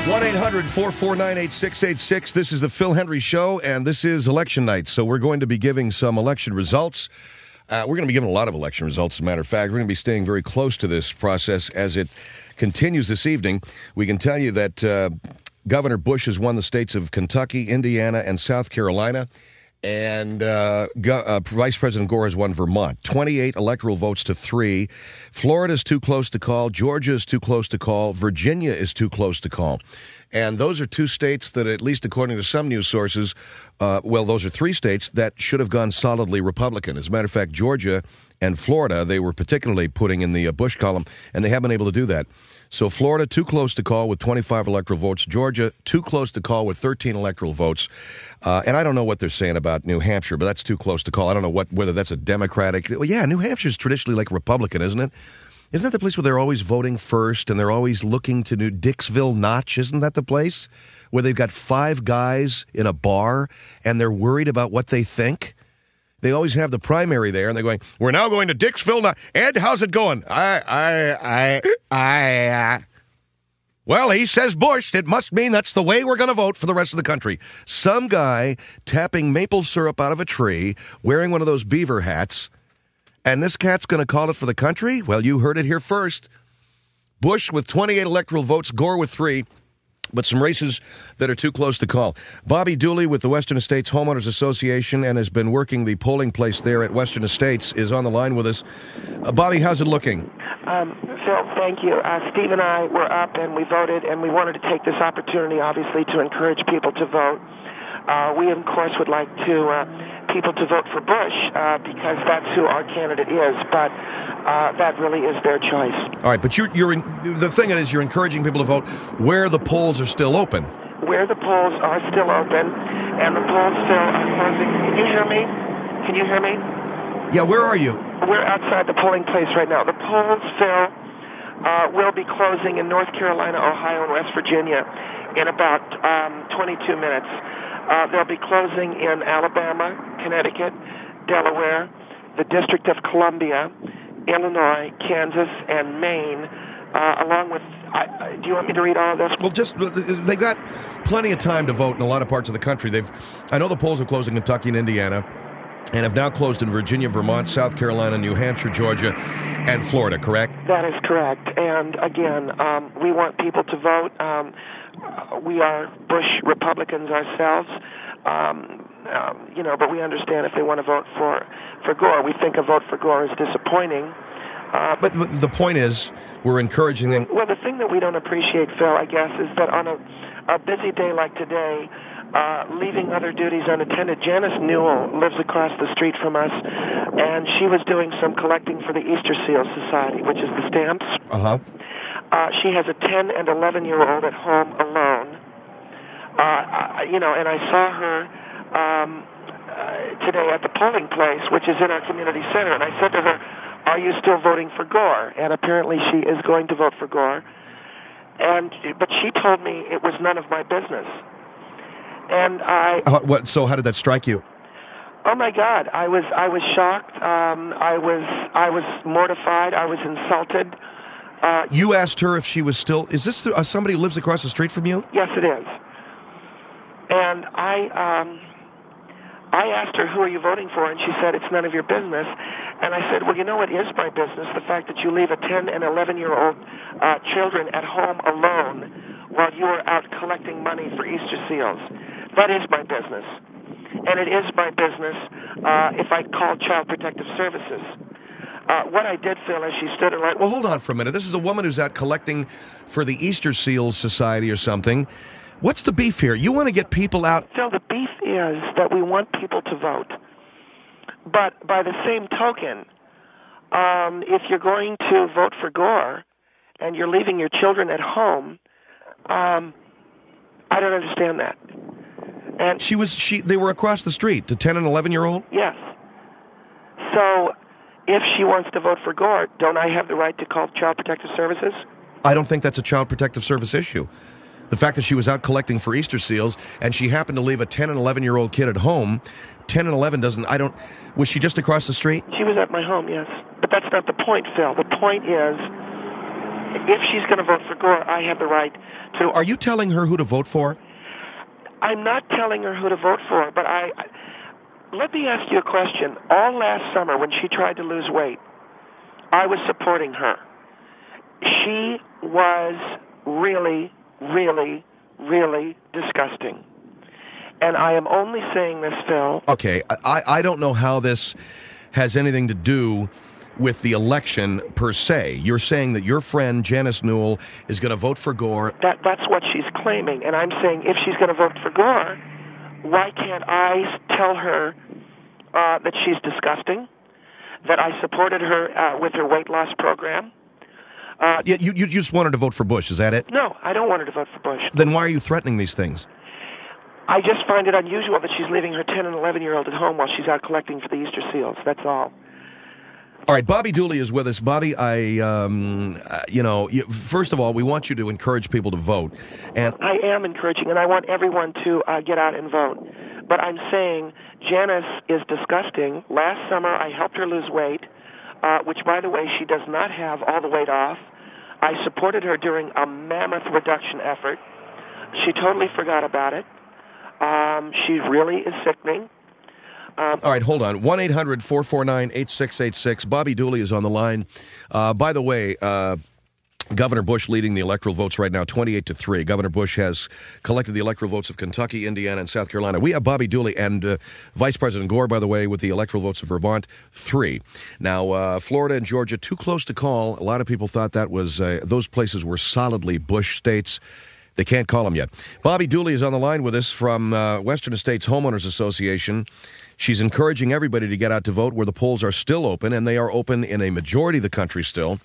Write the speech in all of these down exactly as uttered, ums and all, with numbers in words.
one eight hundred four four nine eight six eight six. This is the Phil Hendrie Show, and this is election night. So we're going to be giving some election results. Uh, we're going to be giving a lot of election results, as a matter of fact. We're going to be staying very close to this process as it continues this evening. We can tell you that uh, Governor Bush has won the states of Kentucky, Indiana, and South Carolina. And uh, Go- uh, Vice President Gore has won Vermont. twenty-eight electoral votes to three. Florida is too close to call. Georgia is too close to call. Virginia is too close to call. And those are two states that, at least according to some news sources, uh, well, those are three states that should have gone solidly Republican. As a matter of fact, Georgia and Florida, they were particularly putting in the uh, Bush column, and they haven't been able to do that. So Florida, too close to call with twenty-five electoral votes. Georgia, too close to call with thirteen electoral votes. Uh, and I don't know what they're saying about New Hampshire, but that's too close to call. I don't know what whether that's a Democratic. Well, yeah, New Hampshire's traditionally like Republican, isn't it? Isn't that the place where they're always voting first and they're always looking to do Dixville Notch? Isn't that the place where they've got five guys in a bar and they're worried about what they think? They always have the primary there, and they're going, we're now going to Dixville. Now. Ed, how's it going? I, I, I, I, uh... Well, he says Bush. It must mean that's the way we're going to vote for the rest of the country. Some guy tapping maple syrup out of a tree, wearing one of those beaver hats, and this cat's going to call it for the country? Well, you heard it here first. Bush with twenty-eight electoral votes, Gore with three. But some races that are too close to call. Bobby Dooley with the Western Estates Homeowners Association and has been working the polling place there at Western Estates is on the line with us. Uh, Bobby, how's it looking? Um, Phil, thank you. Uh, Steve and I were up and we voted, and we wanted to take this opportunity, obviously, to encourage people to vote. Uh, we, of course, would like to uh, people to vote for Bush uh, because that's who our candidate is, but uh, that really is their choice. All right, but you're, you're in, the thing is you're encouraging people to vote where the polls are still open. Where the polls are still open, and the polls still are closing. Can you hear me? Can you hear me? Yeah, where are you? We're outside the polling place right now. The polls, Phil, uh, will be closing in North Carolina, Ohio, and West Virginia in about um, twenty-two minutes. Uh, they'll be closing in Alabama, Connecticut, Delaware, the District of Columbia, Illinois, Kansas, and Maine, uh, along with, I, I, do you want me to read all of this? Well, just, they've got plenty of time to vote in a lot of parts of the country. They've, I know the polls have closed in Kentucky and Indiana, and have now closed in Virginia, Vermont, South Carolina, New Hampshire, Georgia, and Florida, correct? That is correct. And again, um, we want people to vote. Um, we are Bush Republicans ourselves. Um, um, you know, but we understand if they want to vote for, for Gore. We think a vote for Gore is disappointing. Uh, but the point is, we're encouraging them. Well, the thing that we don't appreciate, Phil, I guess, is that on a, a busy day like today, uh, leaving other duties unattended, Janice Newell lives across the street from us, and she was doing some collecting for the Easter Seal Society, which is the stamps. Uh-huh. Uh, she has a ten and eleven-year-old at home alone. Uh, you know, and I saw her um, uh, today at the polling place, which is in our community center, and I said to her, are you still voting for Gore? And apparently she is going to vote for Gore. And but she told me it was none of my business. And I... Uh, what? So how did that strike you? Oh my God! I was I was shocked. Um, I was I was mortified. I was insulted. Uh, you asked her if she was still... Is this uh, somebody who lives across the street from you? Yes, it is. And I um, I asked her, who are you voting for? And she said, it's none of your business. And I said, well, you know, it is my business, the fact that you leave a ten and eleven-year-old uh, children at home alone while you are out collecting money for Easter seals. That is my business. And it is my business uh, if I call Child Protective Services. Uh, what I did, Phil, as she stood in line... Well, hold on for a minute. This is a woman who's out collecting for the Easter Seals Society or something. What's the beef here? You want to get people out... Phil, the beef is that we want people to vote. But by the same token, um, if you're going to vote for Gore and you're leaving your children at home, um, I don't understand that. And she was she they were across the street, the ten and eleven year old? Yes. So if she wants to vote for Gore, don't I have the right to call Child Protective Services? I don't think that's a Child Protective Service issue. The fact that she was out collecting for Easter seals and she happened to leave a ten and eleven year old kid at home, ten and eleven doesn't, I don't, was she just across the street? She was at my home, yes. But that's not the point, Phil. The point is if she's going to vote for Gore, I have the right to... Are you telling her who to vote for? I'm not telling her who to vote for, but I... Let me ask you a question. All last summer, when she tried to lose weight, I was supporting her. She was really, really, really disgusting. And I am only saying this, Phil... Okay, I, I don't know how this has anything to do with the election per se. You're saying that your friend Janice Newell is going to vote for Gore. That That's what she's claiming. And I'm saying if she's going to vote for Gore, why can't I tell her uh, that she's disgusting, that I supported her uh, with her weight loss program? Uh, yeah, you, you just wanted to vote for Bush, is that it? No, I don't want her to vote for Bush. Then why are you threatening these things? I just find it unusual that she's leaving her ten and eleven-year-old at home while she's out collecting for the Easter seals. That's all. All right, Bobby Dooley is with us. Bobby, I, um, uh, you know, you, first of all, we want you to encourage people to vote. And I am encouraging, and I want everyone to uh, get out and vote. But I'm saying Janice is disgusting. Last summer, I helped her lose weight, uh, which, by the way, she does not have all the weight off. I supported her during a mammoth reduction effort. She totally forgot about it. Um, she really is sickening. Um, All right, hold on. one eight hundred four four nine eight six eight six. Bobby Dooley is on the line. Uh, by the way, uh, Governor Bush leading the electoral votes right now, twenty-eight to three. Governor Bush has collected the electoral votes of Kentucky, Indiana, and South Carolina. We have Bobby Dooley and uh, Vice President Gore, by the way, with the electoral votes of Vermont, three. Now, uh, Florida and Georgia, too close to call. A lot of people thought that was uh, those places were solidly Bush states. They can't call them yet. Bobby Dooley is on the line with us from uh, Western Estates Homeowners Association. She's encouraging everybody to get out to vote where the polls are still open, and they are open in a majority of the country still.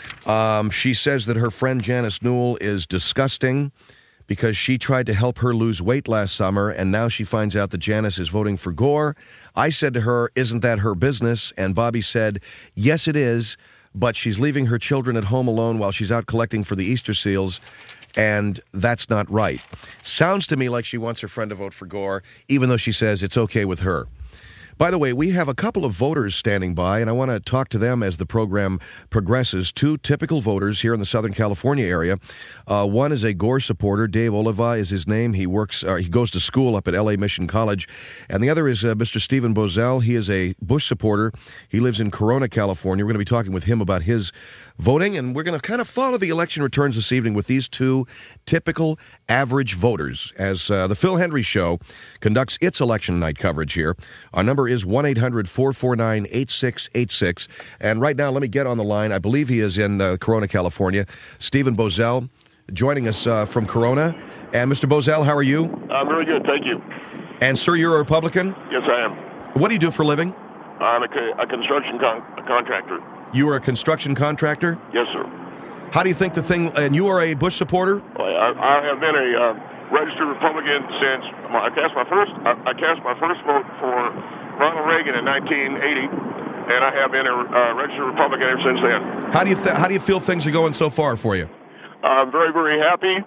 Um, she says that her friend Janice Newell is disgusting because she tried to help her lose weight last summer, and now she finds out that Janice is voting for Gore. I said to her, isn't that her business? And Bobby said, yes, it is, but she's leaving her children at home alone while she's out collecting for the Easter seals, and that's not right. Sounds to me like she wants her friend to vote for Gore, even though she says it's okay with her. By the way, we have a couple of voters standing by, and I want to talk to them as the program progresses. Two typical voters here in the Southern California area. Uh, one is a Gore supporter. Dave Oliva is his name. He works. Uh, he goes to school up at L A Mission College. And the other is uh, Mister Stephen Bozell. He is a Bush supporter. He lives in Corona, California. We're going to be talking with him about his voting, and we're going to kind of follow the election returns this evening with these two typical average voters as uh, the Phil Hendrie Show conducts its election night coverage here. Our number is one eight hundred four four nine eight six eight six. And right now, let me get on the line. I believe he is in uh, Corona, California. Stephen Bozell joining us uh, from Corona. And Mister Bozell, how are you? I'm very good, thank you. And, sir, you're a Republican? Yes, I am. What do you do for a living? I'm a, co- a construction con- a contractor. You are a construction contractor? Yes, sir. How do you think the thing, and you are a Bush supporter? Well, I, I have been a uh, registered Republican since my, I cast my first I, I cast my first vote for Ronald Reagan in nineteen eighty, and I have been a uh, registered Republican ever since then. How do you th- how do you feel things are going so far for you? I'm very, very happy.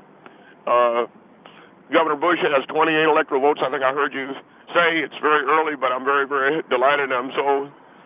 Uh, Governor Bush has twenty-eight electoral votes. I think I heard you say it's very early, but I'm very, very delighted. I'm so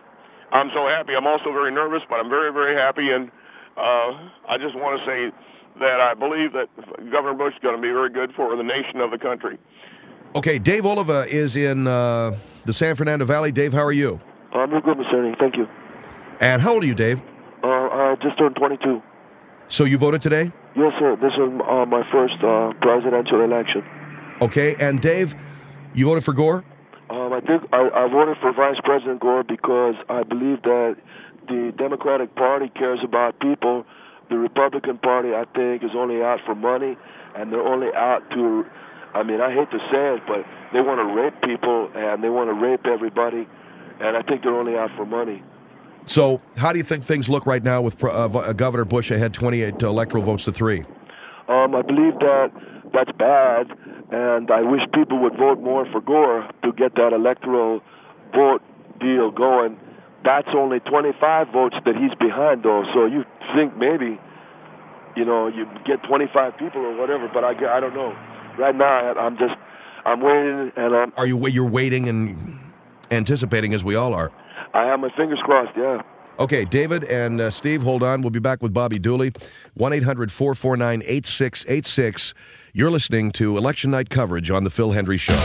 I'm so happy. I'm also very nervous, but I'm very, very happy, and uh, I just want to say that I believe that Governor Bush is going to be very good for the nation of the country. Okay, Dave Oliva is in uh, the San Fernando Valley. Dave, how are you? I'm good, Mister Ernie. Thank you. And how old are you, Dave? Uh, I just turned twenty-two. So you voted today? Yes, sir. This is uh, my first uh, presidential election. Okay, and Dave, you voted for Gore? Um, I think I, I voted for Vice President Gore because I believe that the Democratic Party cares about people. The Republican Party, I think, is only out for money, and they're only out to, I mean, I hate to say it, but they want to rape people, and they want to rape everybody, and I think they're only out for money. So how do you think things look right now with uh, Governor Bush ahead twenty-eight electoral votes to three? Um, I believe that that's bad, and I wish people would vote more for Gore to get that electoral vote deal going. That's only twenty-five votes that he's behind, though, so you think maybe, you know, you get twenty-five people or whatever, but I, I don't know. Right now, I'm just, I'm waiting, and I'm... Are you, you're waiting and anticipating, as we all are? I have my fingers crossed, yeah. Okay, David and uh, Steve, hold on. We'll be back with Bobby Dooley. one eight hundred four four nine eight six eight six. You're listening to Election Night coverage on The Phil Hendrie Show.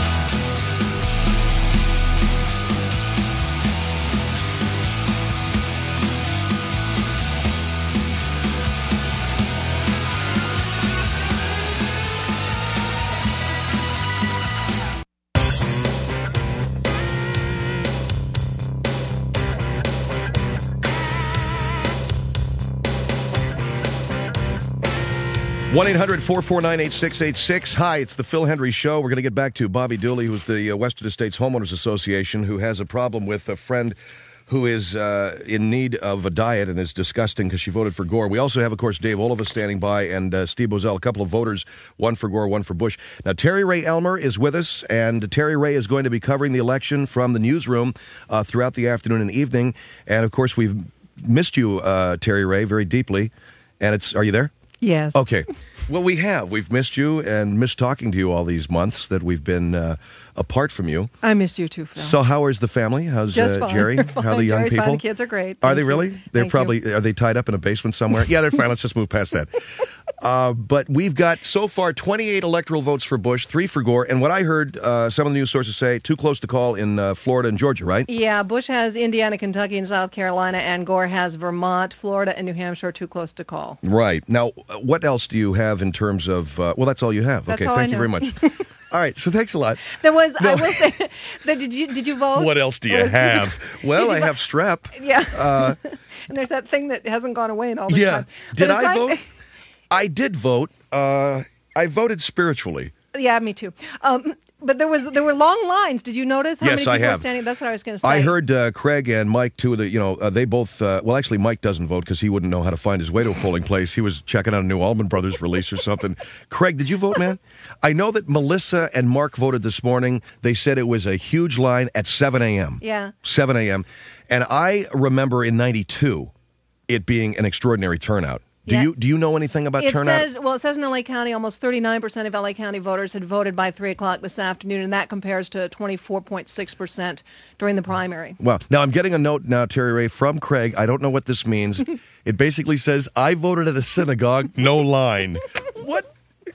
one eight hundred four four nine eight six eight six. Hi, it's the Phil Hendrie Show. We're going to get back to Bobby Dooley, who's the uh, Western Estates Homeowners Association, who has a problem with a friend who is uh, in need of a diet and is disgusting because she voted for Gore. We also have, of course, Dave Oliva standing by and uh, Steve Boesel, a couple of voters, one for Gore, one for Bush. Now, Terry Ray Elmer is with us, and Terry Ray is going to be covering the election from the newsroom uh, throughout the afternoon and evening. And, of course, we've missed you, uh, Terry Ray, very deeply. And it's, are you there? Yes. Okay. Well, we have. We've missed you and missed talking to you all these months that we've been uh, apart from you. I missed you too, Phil. So how is the family? How's Just uh, fine. Jerry? Fine. How are the young Jerry's people? Fine. The kids are great. Are Thank they you. really? They're Thank probably, you. are they tied up in a basement somewhere? Yeah, they're fine. Let's just move past that. Uh, but we've got so far twenty-eight electoral votes for Bush, three for Gore, and what I heard uh, some of the news sources say, too close to call in uh, Florida and Georgia, right? Yeah, Bush has Indiana, Kentucky, and South Carolina, and Gore has Vermont, Florida, and New Hampshire too close to call. Right. Now, what else do you have in terms of, uh, well, that's all you have. That's okay, all thank I you very know. much. All right, so thanks a lot. There was, No. I will say, that did you did you vote? What else do you Or was- have? Well, Did you I vote? have strep. Yeah. Uh, And there's that thing that hasn't gone away in all this yeah. time. Did But it's I not- vote? I did vote. Uh, I voted spiritually. Yeah, me too. Um, but there was there were long lines. Did you notice how Yes, many I people have. were standing? That's what I was going to say. I heard uh, Craig and Mike, two of the, you know, uh, they both, uh, well, actually, Mike doesn't vote because he wouldn't know how to find his way to a polling place. He was checking out a new Allman Brothers release or something. Craig, did you vote, man? I know that Melissa and Mark voted this morning. They said it was a huge line at seven a.m. Yeah. seven a.m. And I remember in ninety-two it being an extraordinary turnout. Do Yeah. you do you know anything about It turnout? says, well, it says in L A County, almost thirty-nine percent of L A County voters had voted by three o'clock this afternoon, and that compares to twenty-four point six percent during the primary. Well, now I'm getting a note now, Terry Ray, from Craig. I don't know what this means. It basically says, I voted at a synagogue, no line. What?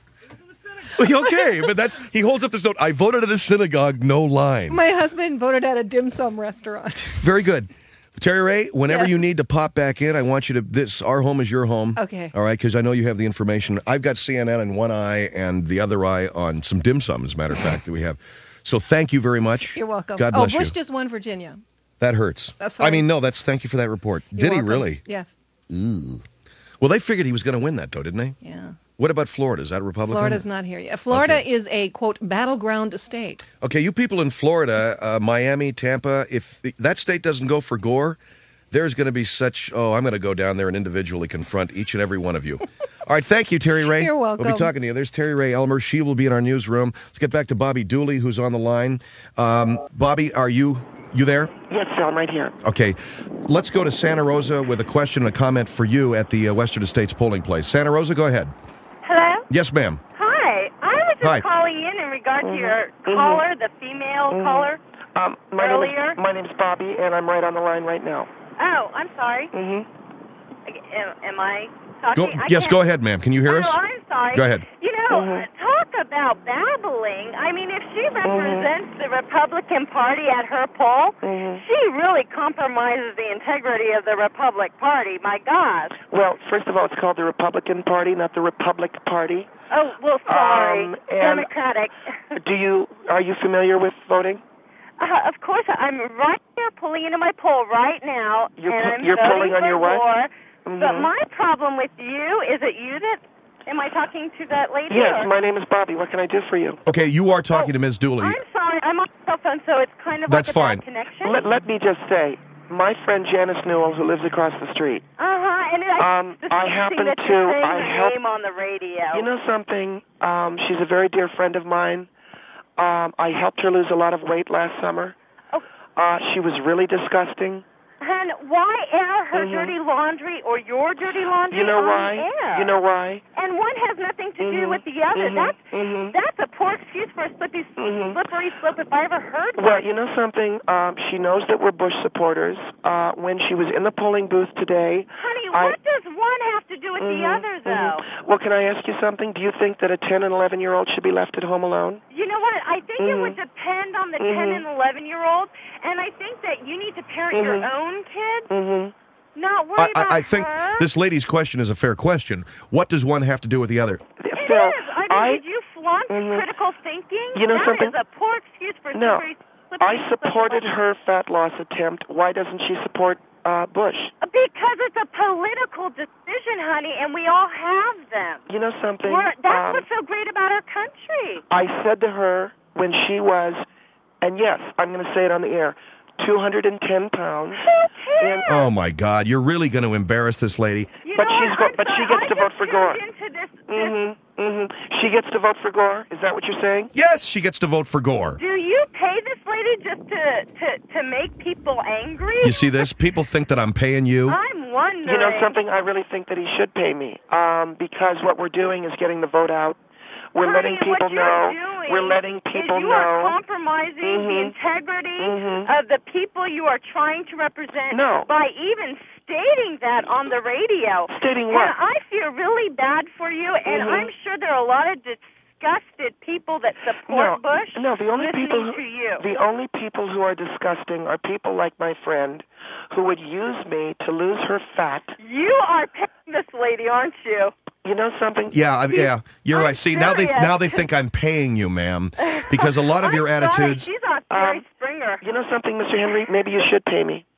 Okay, but that's, he holds up this note, I voted at a synagogue, no line. My husband voted at a dim sum restaurant. Very good. Terry Ray, whenever Yeah. you need to pop back in, I want you to, this, our home is your home. Okay. All right, because I know you have the information. I've got C N N in one eye and the other eye on some dim sum, as a matter of fact, that we have. So thank you very much. You're welcome. God oh, bless Bush you. just won Virginia. That hurts. That's I all. mean, no, that's, thank you for that report. You're Did he welcome. really? Yes. Well, they figured he was going to win that, though, didn't they? Yeah. What about Florida? Is that a Republican? Florida's not here yet. Florida Okay. is a, quote, battleground state. Okay, you people in Florida, uh, Miami, Tampa, if that state doesn't go for Gore, there's going to be such, oh, I'm going to go down there and individually confront each and every one of you. All right, thank you, Terry Ray. You're welcome. We'll be talking to you. There's Terry Ray Elmer. She will be in our newsroom. Let's get back to Bobby Dooley, who's on the line. Um, Bobby, are you you there? Yes, Phil, I'm right here. Okay, let's go to Santa Rosa with a question and a comment for you at the uh, Western Estates polling place. Santa Rosa, go ahead. Hello? Yes, ma'am. Hi. I was just Hi. calling in in regard to your Mhm. caller, the female Mhm. caller. Um, my Earlier? name is my name's Bobby, and I'm right on the line right now. Oh, I'm sorry. Mm-hmm. Am, am I Go, talking? I yes, can't- go ahead, ma'am. Can you hear oh, us? I'm sorry. Go ahead. You know, Mhm. talk about babbling. I mean, if she represents the Republican Party at her poll, Mhm. she really compromises the integrity of the Republican Party. My gosh. Well, first of all, it's called the Republican Party, not the Republic Party. Oh, well, sorry. Um, and- Democratic. Do you are you familiar with voting? Uh, of course, I'm right here pulling into my poll right now, You're and pu- I'm you're voting pulling on for your what? Gore. But Mhm. my problem with you, is it you that, am I talking to that lady? Yes, or- my name is Bobby. What can I do for you? Okay, you are talking to Miz Dooley. I'm sorry, I'm on cell phone, so it's kind of That's like a fine. bad connection. Let, let me just say, my friend Janice Newell, who lives across the street. Uh-huh, and I, Um, it's I interesting happen that to- you're saying I her help- name on the radio. You know something? Um, she's a very dear friend of mine. Um, I helped her lose a lot of weight last summer. Oh. Uh, she was really disgusting. And why air her Mhm. dirty laundry or your dirty laundry You know on why? air? You know why? And one has nothing to do Mhm. with the other. Mhm. That's Mhm. that's a poor excuse excuse for a slippery, Mhm. slippery slope if I ever heard one. Well, you know something? Um, she knows that we're Bush supporters. Uh, when she was in the polling booth today, Honey, I- what does one have to do with Mhm, the other, though? mhm. Well, can I ask you something? Do you think that a ten and eleven year old should be left at home alone? You know what? I think it Mhm. would depend on the Mhm. ten and eleven year old, and I think that you need to parent your Mhm. own kids, Mm-hmm. not worry I, about I, I think her. this lady's question is a fair question. What does one have to do with the other? It Phil, is. I mean, I- did you flaunt Mhm. critical thinking? You know That something? is a poor excuse for No. slippery, slippery, I supported slippery- her fat loss attempt. Why doesn't she support uh, Bush? Because it's a political decision, honey, and we all have them. You know something? We're, that's Um, what's so great about our country. I said to her when she was, and yes, I'm going to say it on the air, two hundred ten pounds. Who cares? Oh, my God. You're really going to embarrass this lady. You But know she's what? go- I'm but she sorry, gets I to vote just for tuned Gore. Into this, this. Mm-hmm, mm-hmm. She gets to vote for Gore? Is that what you're saying? Yes, she gets to vote for Gore. Do you pay this lady just to, to, to make people angry? You see this? People think that I'm paying you. I'm wondering. You know something? I really think that he should pay me um, because what we're doing is getting the vote out. We're Honey, letting people what you're know. doing We're letting is people you know. are compromising the Mhm. integrity Mhm. of the people you are trying to represent No. by even stating that on the radio. Stating what? And I feel really bad for you, and Mhm. I'm sure there are a lot of disgusted people that support No, Bush no. The only listening people who to you. the only people who are disgusting are people like my friend, who would use me to lose her fat. You are paying this lady, aren't you? You know something? Yeah, I, yeah, you're I'm right. See, now they serious. now they think I'm paying you, ma'am, because a lot of I'm your sorry, attitudes. She's on Jerry Um, Springer. You know something, Mister Henry? Maybe you should pay me.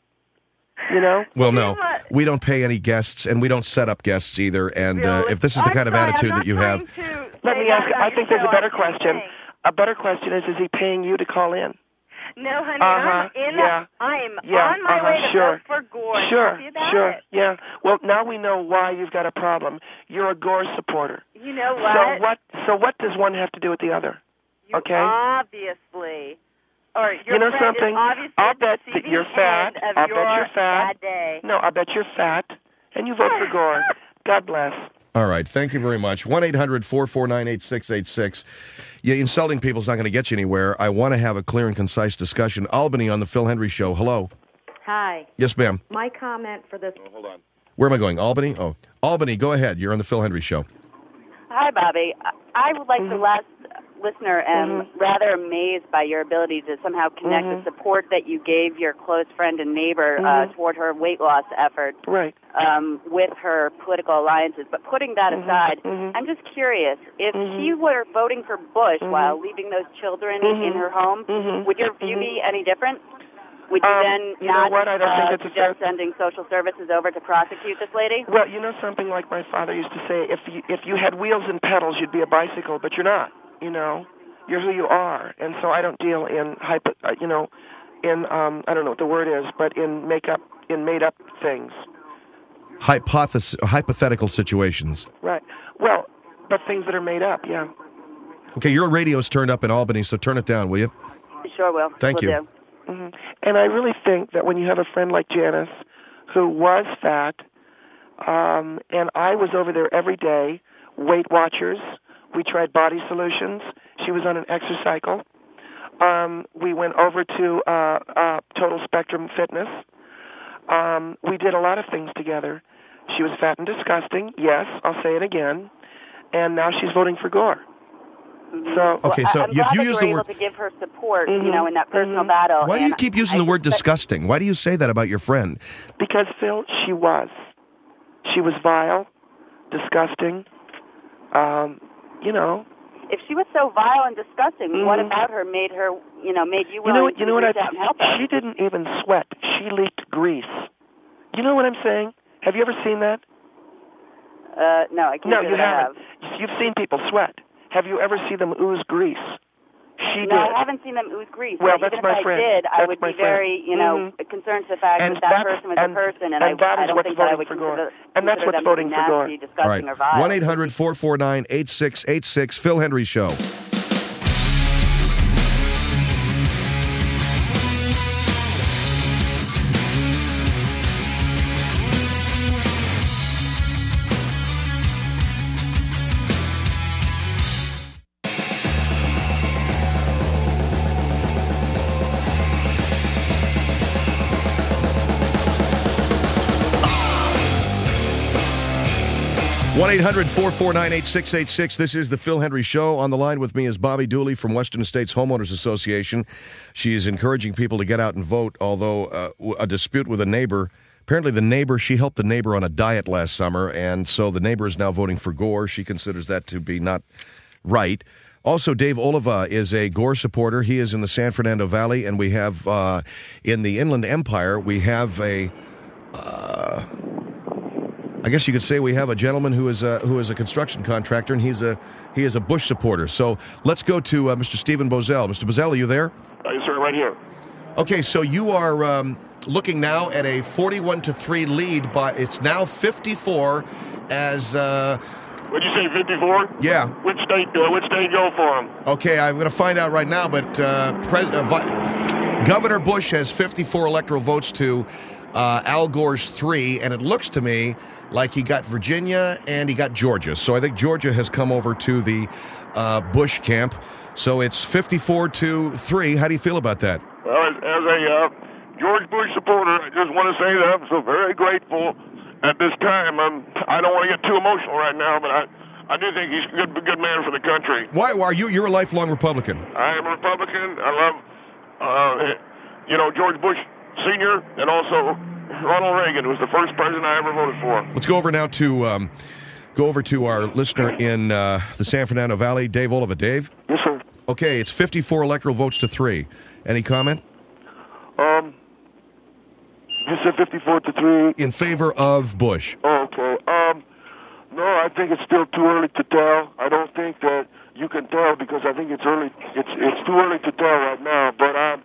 You know? Well, no, You what? we don't pay any guests, and we don't set up guests either. And uh, Really? if this is the I'm kind of sorry, attitude I'm that you not have, trying to Let say me that ask. on I your think there's a show. better I'm just question. saying. A better question is: is he paying you to call in? No, honey, Uh-huh, I'm in. yeah. I'm Yeah, on my uh-huh, way to sure. vote for Gore. Sure, Happy about sure, it. yeah. Well, now we know why you've got a problem. You're a Gore supporter. You know what? So what? So what does one have to do with the other? You okay. Obviously. Or your You know friend something? Is obviously I'll at the bet that receiving you're fat. end Of I'll your bet you're fat. Bad day. No, I bet you're fat, and you vote for Gore. God bless. all right. Thank you very much. One eight hundred four four nine eight six eight six. Yeah, insulting people's not going to get you anywhere. I want to have a clear and concise discussion. Albany on the Phil Hendry Show. Hello. Hi. Yes, ma'am. My comment for this. Hold on. Where am I going? Albany? Oh, Albany. Go ahead. You're on the Phil Hendry Show. Hi, Bobby. I would like Mhm. the last listener am Mhm. rather amazed by your ability to somehow connect Mhm. the support that you gave your close friend and neighbor uh, Mhm. toward her weight loss efforts Right. um, with her political alliances. But putting that Mhm. aside, Mhm. I'm just curious, if Mhm. she were voting for Bush Mhm. while leaving those children Mhm. in her home, Mhm. would your view Mhm. be any different? Would you Um, then you know not what? I don't uh, think it's a suggest fair- sending social services over to prosecute this lady? Well, you know something like my father used to say: if you if you had wheels and pedals, you'd be a bicycle, but you're not. You know, you're who you are, and so I don't deal in hypo, uh, you know, in um, I don't know what the word is, but in makeup, in made up things. Hypothesis, hypothetical situations. Right. Well, but things that are made up. Yeah. Okay, your radio's turned up in Albany, so turn it down, will you? Sure will. Thank Will you. do. hmm And I really think that when you have a friend like Janice, who was fat, um, and I was over there every day, Weight Watchers. We tried Body Solutions. She was on an exercycle. Um, we went over to uh, uh, Total Spectrum Fitness. Um, we did a lot of things together. She was fat and disgusting. Yes, I'll say it again. And now she's voting for Gore. So Okay, Well, so I- I'm if glad you that use were the able word, to give her support, Mhm, you know, in that personal mhm. battle. why do you and keep using I the word suspect- disgusting? Why do you say that about your friend? because, Phil, she was. She was vile, disgusting. Um, you know. If she was so vile and disgusting, Mhm. what about her made her, you know, made you You willing know what? You to know what? reach I out and help her? She didn't even sweat. She leaked grease. You know what I'm saying? Have you ever seen that? Uh, no, I can't No, say you that I haven't. You've seen people sweat. Have you ever seen them ooze grease? She No, did. I haven't seen them ooze grease. Well, but that's even my if friend. I did, I That's would my be very, friend. you know, Mhm. concerned to the fact And that that that's- person was and- a person, and, and I, that I is don't what's think that I voting would for Gore. consider, And that's consider what's them to voting be for Gore. nasty, All disgusting, right, or vile. one eight hundred four four nine eight six eight six, Phil Hendry Show. one eight hundred four four nine eight six eight six. This is the Phil Hendry Show. On the line with me is Bobby Dooley from Western States Homeowners Association. She is encouraging people to get out and vote, although uh, a dispute with a neighbor. Apparently the neighbor, she helped the neighbor on a diet last summer, and so the neighbor is now voting for Gore. She considers that to be not right. Also, Dave Oliva is a Gore supporter. He is in the San Fernando Valley, and we have, uh, in the Inland Empire, we have a... Uh, I guess you could say we have a gentleman who is a, who is a construction contractor, and he's a he is a Bush supporter. So let's go to uh, Mister Stephen Bozell. Mister Bozell, are you there? Uh, yes, sir, right here. Okay, so you are um, looking now at a forty-one to three lead, but it's now fifty-four as... Uh, What'd you say, fifty-four? Yeah. Which state, uh, which state go for him? Okay, I'm going to find out right now, but uh, Pres- uh, Vi- Governor Bush has fifty-four electoral votes to uh, Al Gore's three, and it looks to me like he got Virginia and he got Georgia. So I think Georgia has come over to the uh, Bush camp. So it's fifty-four to three. How do you feel about that? Well, as, as a uh, George Bush supporter, I just want to say that I'm so very grateful at this time. I'm, I don't want to get too emotional right now, but I, I do think he's a good, a good man for the country. Why, why are you? You're a lifelong Republican. I am a Republican. I love, uh, you know, George Bush Senior and also Ronald Reagan, who was the first president I ever voted for. Let's go over now to um, go over to our listener in uh, the San Fernando Valley, Dave Oliva. Dave? Yes, sir. Okay, it's fifty-four electoral votes to three. Any comment? Um, you said fifty-four to three. In favor of Bush. Oh, okay. Um, no, I think it's still too early to tell. I don't think that you can tell because I think it's early. It's it's too early to tell right now. But um,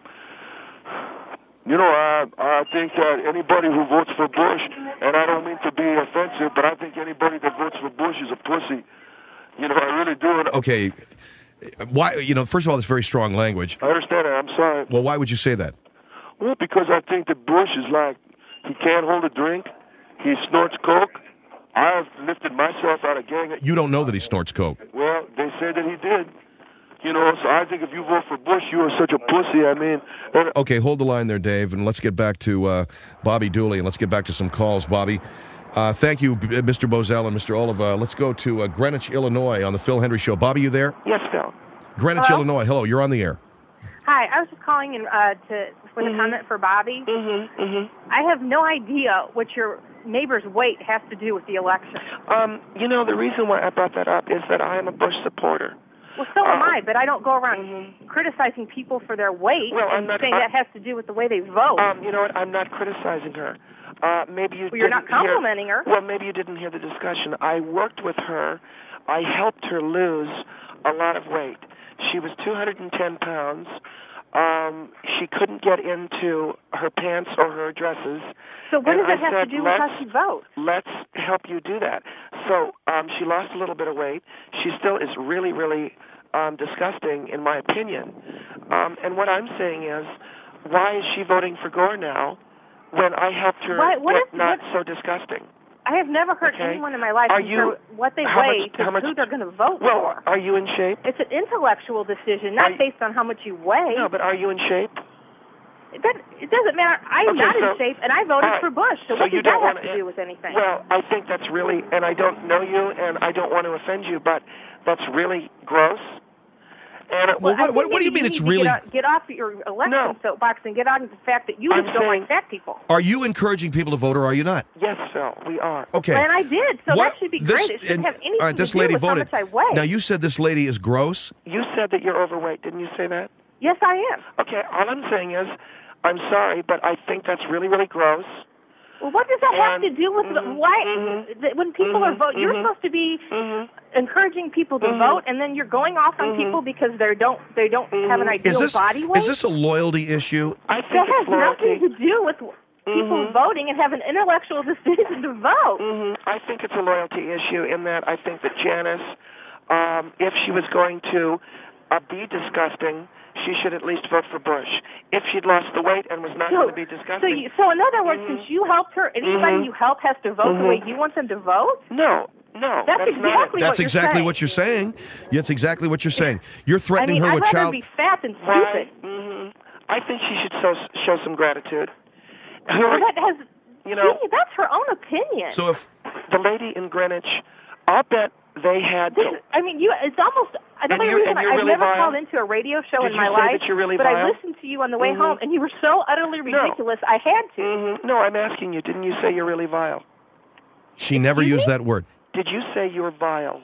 you know, I I think that anybody who votes for Bush, and I don't mean to be offensive, but I think anybody that votes for Bush is a pussy. You know, I really do. Okay. Why? You know, first of all, it's very strong language. I understand it. I'm sorry. Well, why would you say that? Well, because I think that Bush is like, he can't hold a drink. He snorts coke. I've lifted myself out of gang. You don't know that he snorts coke. Well, they say that he did. You know, so I think if you vote for Bush, you are such a pussy. I mean... And okay, hold the line there, Dave, and let's get back to uh, Bobby Dooley, and let's get back to some calls, Bobby. Uh, thank you, Mister Bozell and Mister Oliva. Let's go to uh, Greenwich, Illinois on the Phil Hendry Show. Bobby, you there? Yes, Phil. Greenwich, Hello? Illinois. Hello, you're on the air. Hi, I was just calling in uh, to for the Mhm. comment for Bobby. Mm-hmm, mm-hmm. I have no idea what your neighbor's weight has to do with the election. Um, you know, the reason why I brought that up is that I am a Bush supporter. Well, so am Uh, I, but I don't go around Mhm. criticizing people for their weight Well, I'm and not- saying I- that has to do with the way they vote. Um, you know what? I'm not criticizing her. Uh, maybe you well, you're not didn't hear- complimenting her. Well, maybe you didn't hear the discussion. I worked with her. I helped her lose a lot of weight. She was two hundred ten pounds. Um, she couldn't get into her pants or her dresses. So what and does that I have said, to do with how let's- she votes? Let's help you do that. So um, she lost a little bit of weight. She still is really, really um, disgusting, in my opinion. Um, and what I'm saying is, why is she voting for Gore now when I helped her Why- what get is- not what- so disgusting? I have never heard Okay. anyone in my life Are compare you- what they how weigh much- to how much- who they're going to vote Well, for. are you in shape? It's an intellectual decision, not Are- based on how much you weigh. No, but are you in shape? It doesn't, it doesn't matter. I'm Okay, not so- in shape, and I voted all right. for Bush. So, So what you does that don't have wanna- to do with anything? Well, I think that's really, and I don't know you, and I don't want to offend you, but that's really gross. And it, Well, I what, what, think what do you maybe mean it's need to really... Get, out, get off your election No. soapbox and get on to the fact that you I'm just don't saying- like fat people. Are you encouraging people to vote, or are you not? yes, Phil, we are. Okay. And I did, so What- that should be this- great. It shouldn't and- have anything all right, this to do lady with voted. how much I weigh. Now, you said this lady is gross. You said that you're overweight, didn't you say that? Yes, I am. Okay, all I'm saying is, I'm sorry, but I think that's really, really gross. Well, what does that have And- to do with the, mhm, why? mhm, that when people are mhm, voting, you're mhm. supposed to be Mm-hmm. encouraging people to Mhm. vote, and then you're going off on Mhm. people because they don't they don't have an Mhm. ideal Is this body weight. is this a loyalty issue? I think that has it's loyalty. nothing to do with people Mhm. voting and have an intellectual decision to vote. hmm I think it's a loyalty issue in that I think that Janice, um, if she was going to uh, be disgusting, she should at least vote for Bush. If she'd lost the weight and was not So, going to be so, disgusting, you, so in other words, Mhm. since you helped her, anybody Mhm. you help has to vote the way Mhm. you want them to vote. no, no, That's not it. exactly That's what you're exactly saying. what you're saying. That's exactly what you're saying. You're I threatening mean, her I'd with rather child. be fat than Why? stupid. hmm I think she should show, show some gratitude. Who, Well, that has, you know, Gee, that's her own opinion. So if the lady in Greenwich, I'll bet they had. This, I mean, you. It's almost. I don't And know you're- reason and you're I've really never vile? called into a radio show Did in you my say life, that you're really but vile? I listened to you on the way Mhm. home, and you were so utterly ridiculous. I had to. Mm-hmm. No, I'm asking you. Didn't you say you're really vile? She never used that word. Did you say you're vile?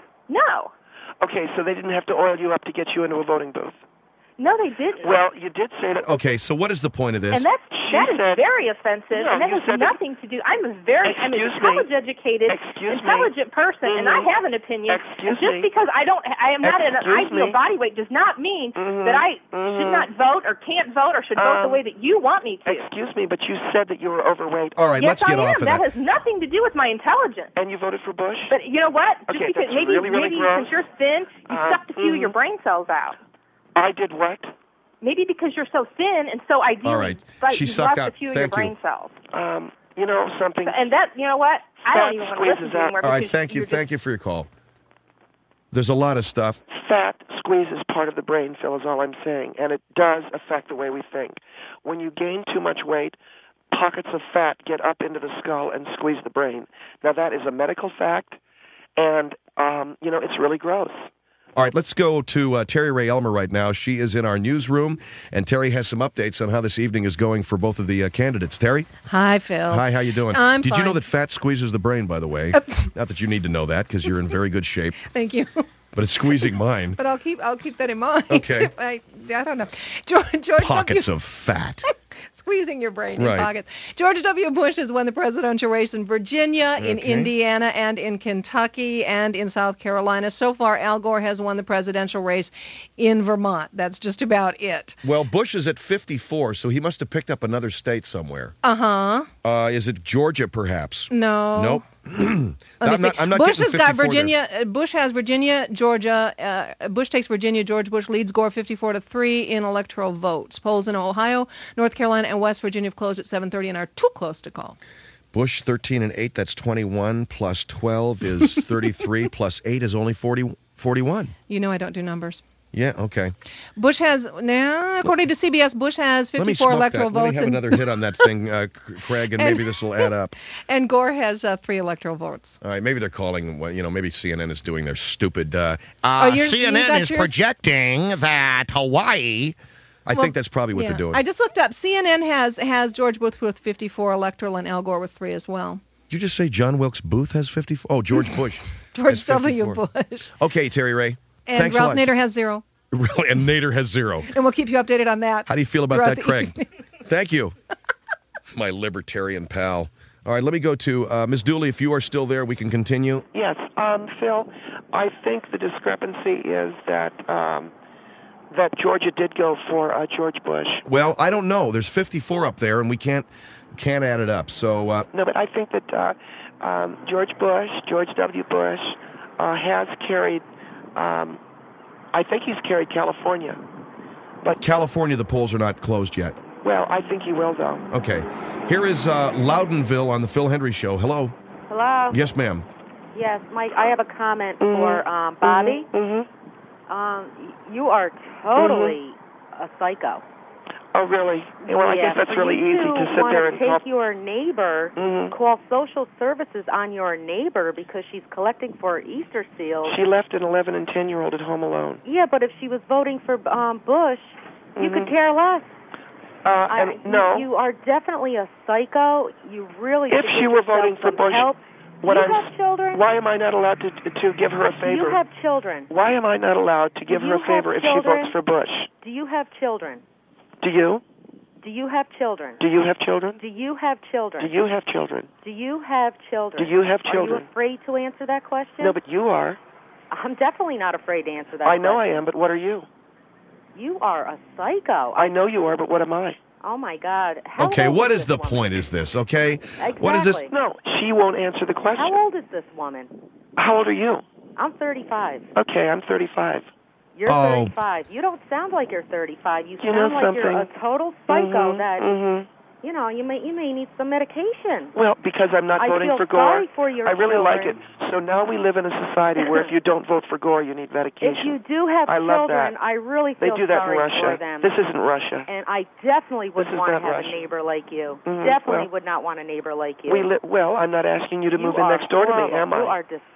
No, Okay, so they didn't have to oil you up to get you into a voting booth. no, they didn't. Well, you did say that. Okay, so what is the point of this? And that's She that is said- very offensive, No, and that you has said that- nothing to do. I'm a very I'm an Excuse me. college educated, Excuse me. intelligent person, and I Mhm. have an opinion. Excuse and just me. because I don't, I am not at an Excuse ideal me. body weight does not mean Mhm. that I Mhm. should not vote or can't vote or should vote the Um, way that you want me to. Excuse me, but you said that you were overweight. All right, yes, let's get I am. off of that that. has nothing to do with my intelligence. And you voted for Bush? But you know what? Just Okay, because that's maybe really, really maybe gross. because you're thin, you Uh, sucked a few of mhm. your brain cells out. I did what? Maybe because you're so thin, and so ideally, All right. like, She you sucked lost out- a few of thank your you. brain cells. Um, you know something. And that, you know what? I Fat don't even want to listen squeezes to out. anymore. All right, because thank you. you're Thank you for your call. There's a lot of stuff. Fat squeezes part of the brain, Phil, is all I'm saying, and it does affect the way we think. When you gain too much weight, pockets of fat get up into the skull and squeeze the brain. Now, that is a medical fact, and, um, you know, it's really gross. All right, let's go to uh, Terry Ray Elmer right now. She is in our newsroom, and Terry has some updates on how this evening is going for both of the uh, candidates. Terry? Hi, Phil. Hi, how you doing? I'm Did you know fine. that fat squeezes the brain, by the way? Not that you need to know that, because you're in very good shape, Thank you. but it's squeezing mine. But I'll keep I'll keep that in mind. Okay. I, I don't know. George, George Pockets W. of fat. Squeezing your brain Right. in pockets. George W. Bush has won the presidential race in Virginia, in Okay. Indiana, and in Kentucky, and in South Carolina. So far, Al Gore has won the presidential race in Vermont. That's just about it. Well, Bush is at fifty-four, so he must have picked up another state somewhere. Uh-huh. Uh, is it Georgia, perhaps? No. Nope. Let me I'm see. not, I'm not Bush getting has got fifty-four there. Virginia. uh, Bush has Virginia, Georgia. Uh, Bush takes Virginia. George Bush leads Gore fifty-four to three in electoral votes. Polls in Ohio, North Carolina, and West Virginia have closed at seven thirty and are too close to call. Bush thirteen and eight, that's twenty-one, plus twelve is thirty-three, plus eight is only forty, forty-one. You know I don't do numbers. Yeah, okay. Bush has now, according to C B S, Bush has Let me fifty-four smoke electoral that. Let me votes, have and, another hit on that thing, uh, Craig, and, And- maybe this will add up. and Gore has uh, three electoral votes. All right, maybe they're calling, well, you know, maybe C N N is doing their stupid, uh, Oh, uh, you're- you C N N got is yours? projecting that Hawaii. I Well, think that's probably what Yeah. they're doing. I just looked up. C N N has has George Bush with fifty-four electoral and Al Gore with three as well. Did you just say John Wilkes Booth has fifty-four? Oh, George Bush. George has W. fifty-four. Bush. Okay, Terry Ray. And Thanks a Ralph lot. Nader has zero. Really, and Nader has zero. And we'll keep you updated on that. How do you feel about throughout that, the Craig? evening. Thank you. My libertarian pal. All right, let me go to uh, Miz Dooley. If you are still there, we can continue. Yes, um, Phil, I think the discrepancy is that um, that Georgia did go for uh, George Bush. Well, I don't know. There's fifty-four up there, and we can't can't add it up. So uh, No, but I think that uh, um, George Bush, George W. Bush, uh, has carried, um, I think he's carried California. But California, the polls are not closed yet. Well, I think he will, though. Okay. Here is uh, Loudonville on the Phil Hendry Show. Hello. Hello. Yes, ma'am. Yes, Mike. I have a comment Mhm. for um, Bobby. Mm-hmm. Um, y- you are totally a psycho. Oh, really? Well, I Yeah, guess that's for really you easy to sit wanna there and take call. your neighbor, Mhm. call social services on your neighbor because she's collecting for Easter seals. She left an eleven and ten year old at home alone. Yeah, but if she was voting for um, Bush, you could Mhm. care less. Uh, I, and you, no. you are definitely a psycho. You really If should she get were yourself voting for some Bush, help. Do what you I'm, have children? Why am I not allowed to to give her a Do favor? you have children? Why am I not allowed to give Do her a you favor have if she children? votes for Bush? Do you have children? Do you? Do you have children? Do you have children? Do you have children? Do you have children? Do you have children? Do you have Are children? you afraid to answer that question? No, but you are. I'm definitely not afraid to answer that I know I question. am, but what are you? You are a psycho. I know you are, but what am I? Oh, my God. How Okay, old what is is the this woman? point is this, okay? Exactly. What is this? No, she won't answer the question. How old is this woman? How old are you? I'm thirty-five. Okay, I'm thirty-five. You're Oh. thirty-five. You don't sound like you're thirty-five. You You know sound like you're a something? total psycho Mhm, that, mhm. you know, you may you may need some medication. Well, because I'm not I voting feel for Gore. sorry for your I really like it. children. So now we live in a society where if you don't vote for Gore, you need medication. If you do have I love children, that. I really They feel do that sorry in Russia. for them. This isn't Russia. And I definitely This wouldn't is want to not have Russia. a neighbor like you. Mhm, Definitely well, would not want a neighbor like you. We li- well, I'm not asking you to You move in are next door to me, horrible. am I? You are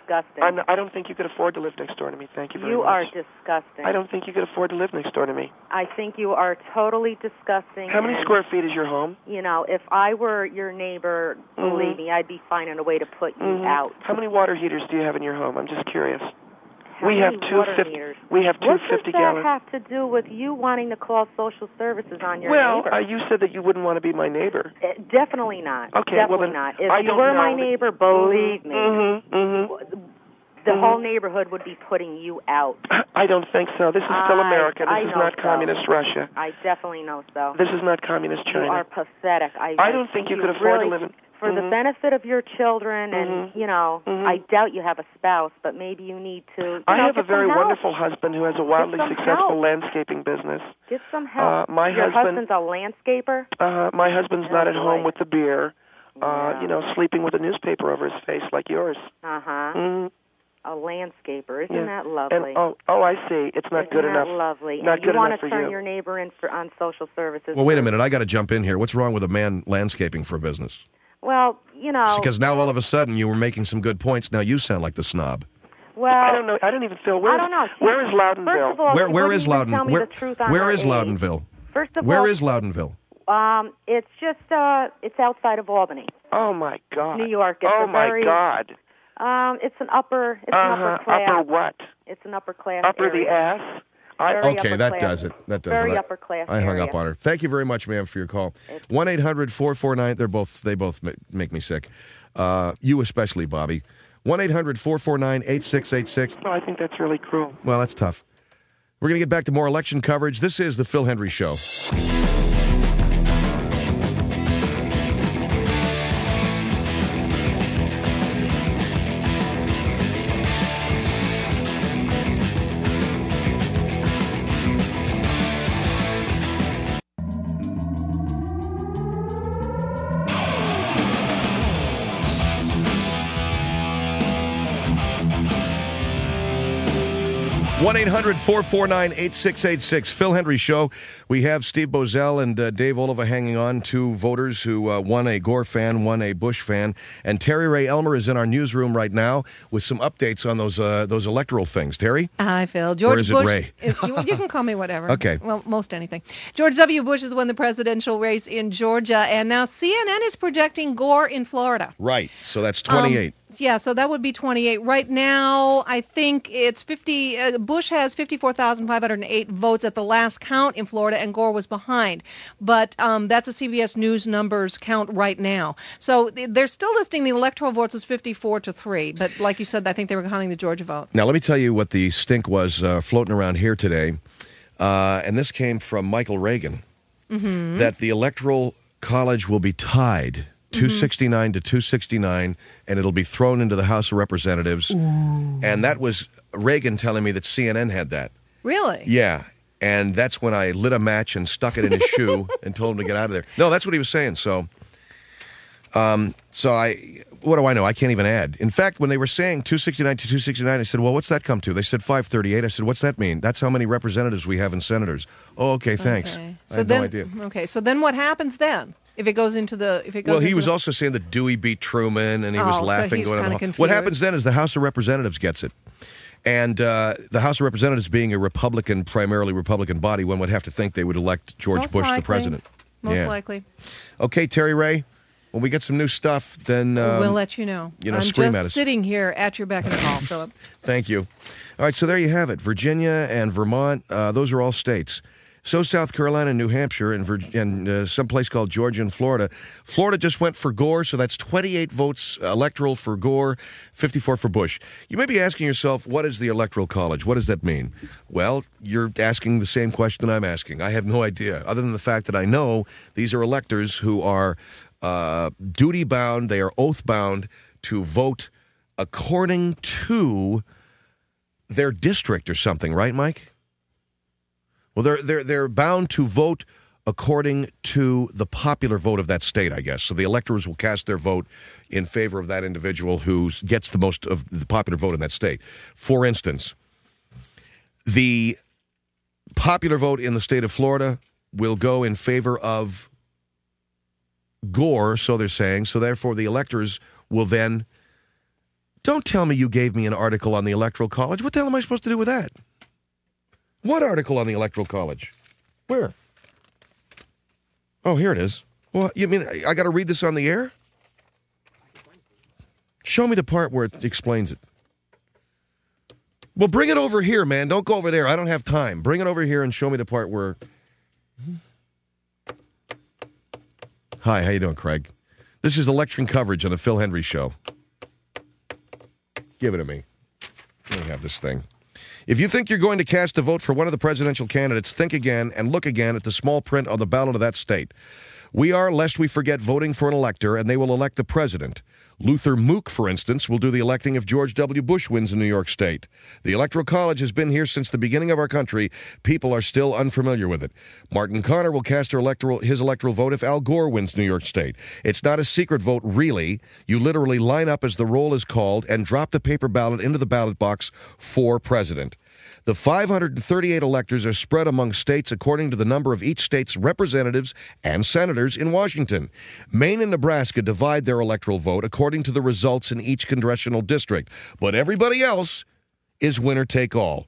disgusting. I'm, I don't think you could afford to live next door to me. Thank you very You much. are disgusting. I don't think you could afford to live next door to me. I think you are totally disgusting. How many and, square feet is your home? You know, if I were your neighbor, Mhm. believe me, I'd be finding a way to put you Mhm. out. How many water heaters do you have in your home? I'm just curious. How we have many two water fifty. meters? We have two What fifty does that gallon. have to do with you wanting to call social services on your well, neighbor? uh, you said that you wouldn't want to be my neighbor. Uh, definitely not. Okay, definitely well then, not. If I you don't were know my that- neighbor, believe me, Mm-hmm. Mm-hmm. the Mhm. whole neighborhood would be putting you out. I don't think so. This is still I- America. This I is know not so. communist Russia. I definitely know so. This is not communist China. You are pathetic. I, I don't think you could afford really, to live in. For the Mhm. benefit of your children, and Mhm. you know, Mhm. I doubt you have a spouse, but maybe you need to. You I know, have a get very some help. wonderful husband who has a wildly some successful help. landscaping business. Get some help. Uh, my your husband- husband's a landscaper. Uh, my husband's Oh, not at boy. home with the beer. Uh, Yeah. You know, sleeping with a newspaper over his face like yours. Uh huh. Mm. A landscaper. Isn't Yeah. that lovely? And, oh, oh, I see. It's not Isn't good that enough. lovely? Not and good you want enough to for turn you. your neighbor in for on social services. Well, wait a for- minute. I got to jump in here. What's wrong with a man landscaping for a business? Well, you know. Because now all of a sudden you were making some good points. Now you sound like the snob. Well, I don't know. I don't even feel. Where I is, don't know. Where is Loudonville? First of all, Where she where wouldn't is even Loudon? tell me Where, the truth on where her is age. Loudonville? First of Where all, is Loudonville? Um, it's just uh, it's outside of Albany, Oh my God. New York. It's oh a my very, God. Um, it's an upper, it's an Uh-huh. upper class. Upper what? It's an upper class. Upper the area. ass. I, Very Okay, upper that class. does it. That does Very it. I- upper class I hung area. up on her. Thank you very much, ma'am, for your call. One eight hundred four four nine. They're both. They both ma- make me sick. Uh, you especially, Bobby. One eight hundred four four nine eight six eight six. No, I think that's really cruel. Well, that's tough. We're gonna get back to more election coverage. This is the Phil Hendry Show. one eight hundred four four nine eight six eight six. Phil Hendry Show. We have Steve Bozell and uh, Dave Oliva hanging on, two voters who uh, one a Gore fan, one a Bush fan. And Terry Ray Elmer is in our newsroom right now with some updates on those uh, those electoral things. Terry? Hi, Phil. George Or is it Bush. Ray? is- you, you can call me whatever. Okay. Well, most anything. George W. Bush has won the presidential race in Georgia, and now C N N is projecting Gore in Florida. Right. So that's twenty-eight. Um, yeah, so that would be twenty-eight. Right now, I think it's fifty. Uh, Bush has fifty-four thousand five hundred eight votes at the last count in Florida, and Gore was behind. But um, that's a C B S News numbers count right now. So th- they're still listing the electoral votes as fifty-four to three. But like you said, I think they were counting the Georgia vote. Now, let me tell you what the stink was uh, floating around here today. Uh, and this came from Michael Reagan, Mm-hmm. that the Electoral College will be tied two sixty-nine to two sixty-nine, and it'll be thrown into the House of Representatives. And that was Reagan telling me that C N N had that. Really? Yeah. And that's when I lit a match and stuck it in his shoe and told him to get out of there. No, that's what he was saying. So, um, so I, what do I know? I can't even add. In fact, when they were saying two sixty-nine to two sixty-nine, I said, well, what's that come to? They said five thirty-eight. I said, what's that mean? That's how many representatives we have and senators. Oh, okay, thanks. Okay. I So had then, no idea. Okay, so then what happens then? If it goes into the, if it goes Well, he into was the, also saying that Dewey beat Truman, and he was Oh, so laughing. he's going on the kinda hall. What confused. happens then is the House of Representatives gets it. And uh, the House of Representatives being a Republican, primarily Republican body, one would have to think they would elect George Most Bush likely. the president. most Yeah. likely. Okay, Terry Ray, when we get some new stuff, then um, we'll let you know. you know, I'm scream just at us. sitting here at your beck and call, Philip. Thank you. All right, so there you have it. Virginia and Vermont, uh, those are all states. So South Carolina and New Hampshire and, Vir- and uh, some place called Georgia and Florida. Florida just went for Gore, so that's twenty-eight votes electoral for Gore, fifty-four for Bush. You may be asking yourself, what is the Electoral College? What does that mean? Well, you're asking the same question I'm asking. I have no idea, other than the fact that I know these are electors who are uh, duty-bound, they are oath-bound to vote according to their district or something, right, Mike? Well, they're they're they're bound to vote according to the popular vote of that state, I guess. So the electors will cast their vote in favor of that individual who gets the most of the popular vote in that state. For instance, the popular vote in the state of Florida will go in favor of Gore, so they're saying. So therefore, the electors will then Don't tell me you gave me an article on the Electoral College. What the hell am I supposed to do with that? What article on the Electoral College? Where? Oh, here it is. Well, you mean I, I got to read this on the air? Show me the part where it explains it. Well, bring it over here, man. Don't go over there. I don't have time. Bring it over here and show me the part where... Hi, how you doing, Craig? This is election coverage on the Phil Hendry Show. Give it to me. Let me have this thing. If you think you're going to cast a vote for one of the presidential candidates, think again and look again at the small print on the ballot of that state. We are, lest we forget, voting for an elector, and they will elect the president. Luther Mook, for instance, will do the electing if George W. Bush wins in New York State. The Electoral College has been here since the beginning of our country. People are still unfamiliar with it. Martin Connor will cast her electoral, his electoral vote if Al Gore wins New York State. It's not a secret vote, really. You literally line up as the roll is called and drop the paper ballot into the ballot box for president. The five hundred thirty-eight electors are spread among states according to the number of each state's representatives and senators in Washington. Maine and Nebraska divide their electoral vote according to the results in each congressional district, but everybody else is winner take all.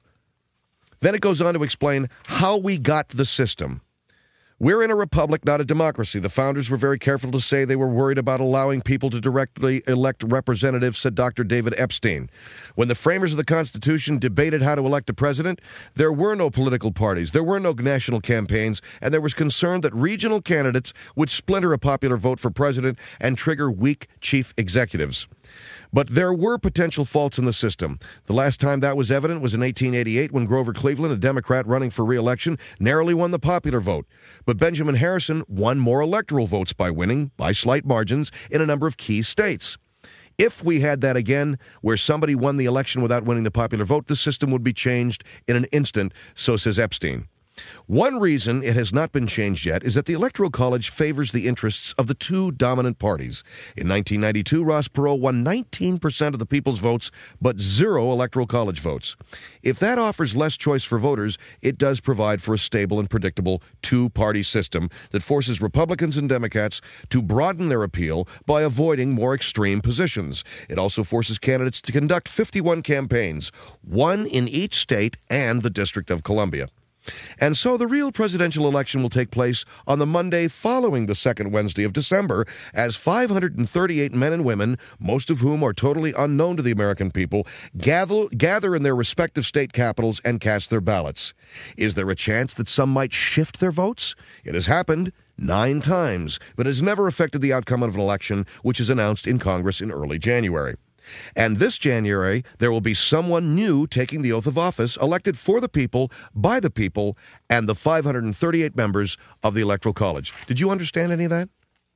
Then it goes on to explain how we got the system. We're in a republic, not a democracy. The founders were very careful to say they were worried about allowing people to directly elect representatives, said Doctor David Epstein. When the framers of the Constitution debated how to elect a president, there were no political parties, there were no national campaigns, and there was concern that regional candidates would splinter a popular vote for president and trigger weak chief executives. But there were potential faults in the system. The last time that was evident was in eighteen eighty-eight when Grover Cleveland, a Democrat running for re-election, narrowly won the popular vote. But Benjamin Harrison won more electoral votes by winning, by slight margins, in a number of key states. If we had that again, where somebody won the election without winning the popular vote, the system would be changed in an instant, so says Epstein. One reason it has not been changed yet is that the Electoral College favors the interests of the two dominant parties. In nineteen ninety-two, Ross Perot won nineteen percent of the people's votes, but zero Electoral College votes. If that offers less choice for voters, it does provide for a stable and predictable two-party system that forces Republicans and Democrats to broaden their appeal by avoiding more extreme positions. It also forces candidates to conduct fifty-one campaigns, one in each state and the District of Columbia. And so the real presidential election will take place on the Monday following the second Wednesday of December, as five hundred thirty-eight men and women, most of whom are totally unknown to the American people, gather, gather in their respective state capitals and cast their ballots. Is there a chance that some might shift their votes? It has happened nine times, but has never affected the outcome of an election which is announced in Congress in early January. And this January, there will be someone new taking the oath of office, elected for the people, by the people, and the five hundred thirty-eight members of the Electoral College. Did you understand any of that?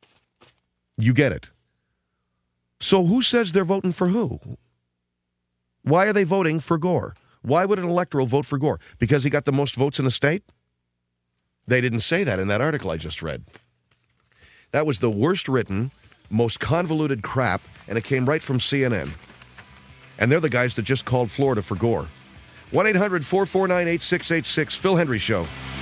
You get it. So who says they're voting for who? Why are they voting for Gore? Why would an electoral vote for Gore? Because he got the most votes in the state? They didn't say that in that article I just read. That was the worst written, most convoluted crap, and it came right from C N N. And they're the guys that just called Florida for Gore. one eight hundred four four nine eight six eight six, Phil Hendry Show.